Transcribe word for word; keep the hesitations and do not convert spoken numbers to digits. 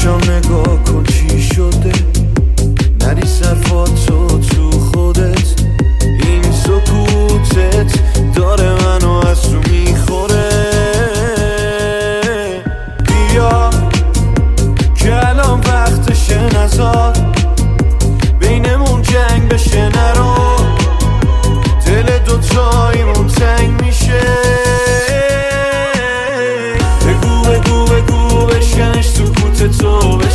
چشام نگاه کن چی شده، نری صرفاتو تو خودت، این سکوتت داره منو از تو میخوره. بیا که الان وقتشه، نزار بینمون جنگ بشه، نرو دل دوتاییمون تنگ میشه. بگو بگو بگو بشکنش سکوت تو،